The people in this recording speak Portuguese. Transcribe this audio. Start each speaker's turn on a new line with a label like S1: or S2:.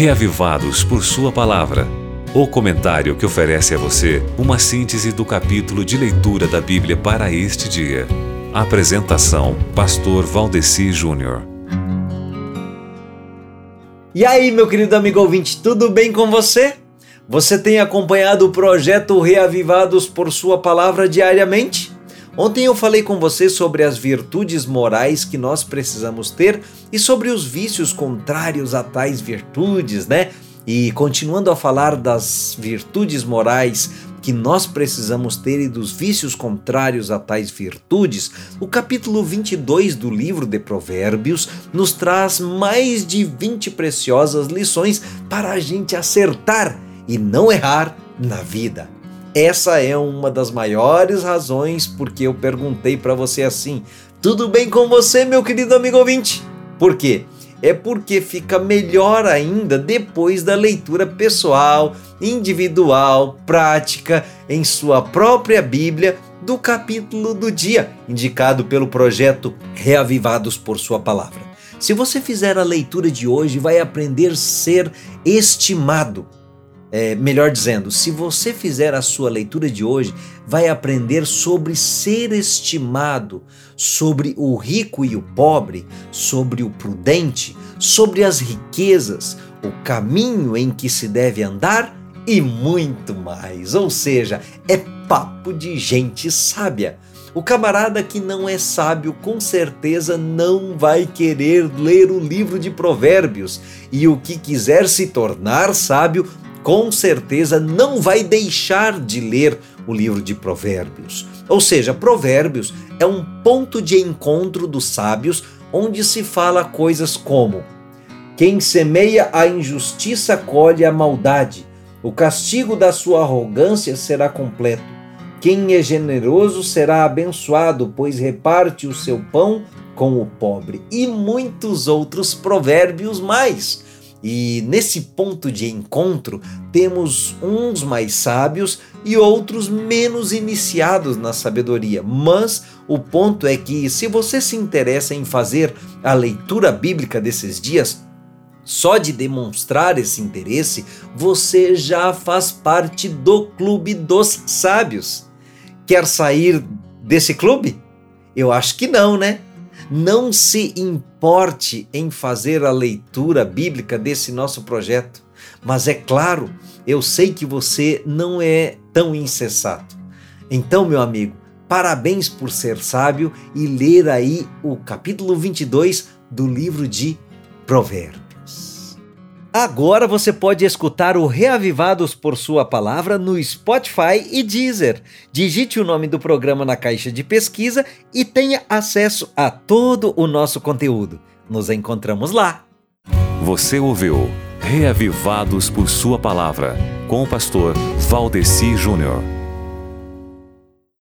S1: Reavivados por Sua Palavra. O comentário que oferece a você uma síntese do capítulo de leitura da Bíblia para este dia. Apresentação: Pastor Valdeci Júnior.
S2: E aí, meu querido amigo ouvinte, tudo bem com você? Você tem acompanhado o projeto Reavivados por Sua Palavra diariamente? Ontem eu falei com você sobre as virtudes morais que nós precisamos ter e sobre os vícios contrários a tais virtudes, né? E continuando a falar das virtudes morais que nós precisamos ter e dos vícios contrários a tais virtudes, o capítulo 22 do livro de Provérbios nos traz mais de 20 preciosas lições para a gente acertar e não errar na vida. Essa é uma das maiores razões porque eu perguntei para você assim: tudo bem com você, meu querido amigo ouvinte? Por quê? É porque fica melhor ainda depois da leitura pessoal, individual, prática, em sua própria Bíblia, do capítulo do dia, indicado pelo projeto Reavivados por Sua Palavra. Se você fizer a leitura de hoje, vai aprender a ser estimado. Melhor dizendo, se você fizer a sua leitura de hoje, vai aprender sobre ser estimado, sobre o rico e o pobre, sobre o prudente, sobre as riquezas, o caminho em que se deve andar e muito mais. Ou seja, é papo de gente sábia. O camarada que não é sábio, com certeza não vai querer ler o livro de Provérbios, e o que quiser se tornar sábio, com certeza não vai deixar de ler o livro de Provérbios. Ou seja, Provérbios é um ponto de encontro dos sábios, onde se fala coisas como: quem semeia a injustiça colhe a maldade, o castigo da sua arrogância será completo. Quem é generoso será abençoado, pois reparte o seu pão com o pobre. E muitos outros provérbios mais. E nesse ponto de encontro, temos uns mais sábios e outros menos iniciados na sabedoria. Mas o ponto é que, se você se interessa em fazer a leitura bíblica desses dias, só de demonstrar esse interesse, você já faz parte do clube dos sábios. Quer sair desse clube? Eu acho que não, né? Não se importe em fazer a leitura bíblica desse nosso projeto. Mas é claro, eu sei que você não é tão insensato. Então, meu amigo, parabéns por ser sábio e ler aí o capítulo 22 do livro de Provérbios. Agora você pode escutar o Reavivados por Sua Palavra no Spotify e Deezer. Digite o nome do programa na caixa de pesquisa e tenha acesso a todo o nosso conteúdo. Nos encontramos lá.
S1: Você ouviu Reavivados por Sua Palavra, com o pastor Valdeci Júnior.